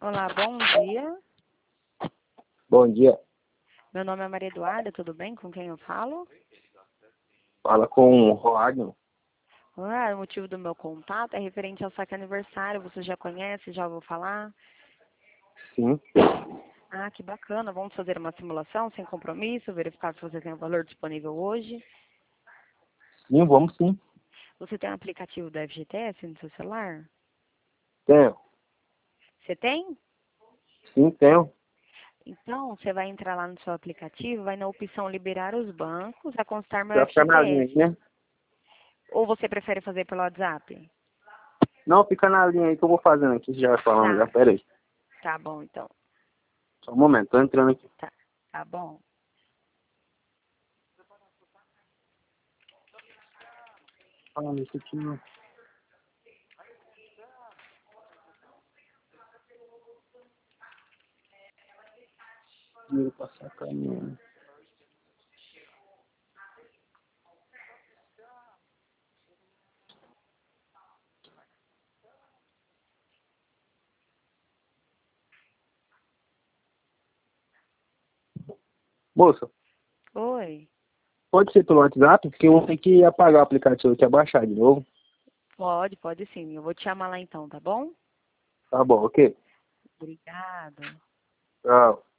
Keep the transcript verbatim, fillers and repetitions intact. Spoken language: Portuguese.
Olá, bom dia. Bom dia. Meu nome é Maria Eduarda, tudo bem? Com quem eu falo? Fala com o Roagno. Ah, o motivo do meu contato é referente ao saque aniversário. Você já conhece? Já ouviu falar? Sim. Ah, que bacana. Vamos fazer uma simulação sem compromisso, verificar se você tem o valor disponível hoje. Sim, vamos sim. Você tem um aplicativo da F G T S no seu celular? Tenho. Você tem? Sim, tenho. Então, você vai entrar lá no seu aplicativo, vai na opção liberar os bancos, a constar meu Pra ficar na linha F G T S. aí, né? Ou você prefere fazer pelo WhatsApp? Não, fica na linha aí que eu vou fazendo aqui. Você já vai falando já. Tá, Pera aí. tá bom então. Só um momento, tô entrando aqui. Tá, tá bom. Ah, esse aqui não. Dinheiro pra sacanear. Moça, Oi. pode ser pelo WhatsApp? Porque eu vou ter que apagar o aplicativo aqui e baixar de novo. Pode, pode sim. Eu vou te chamar lá então, tá bom? Tá bom, ok? Obrigada. Tchau.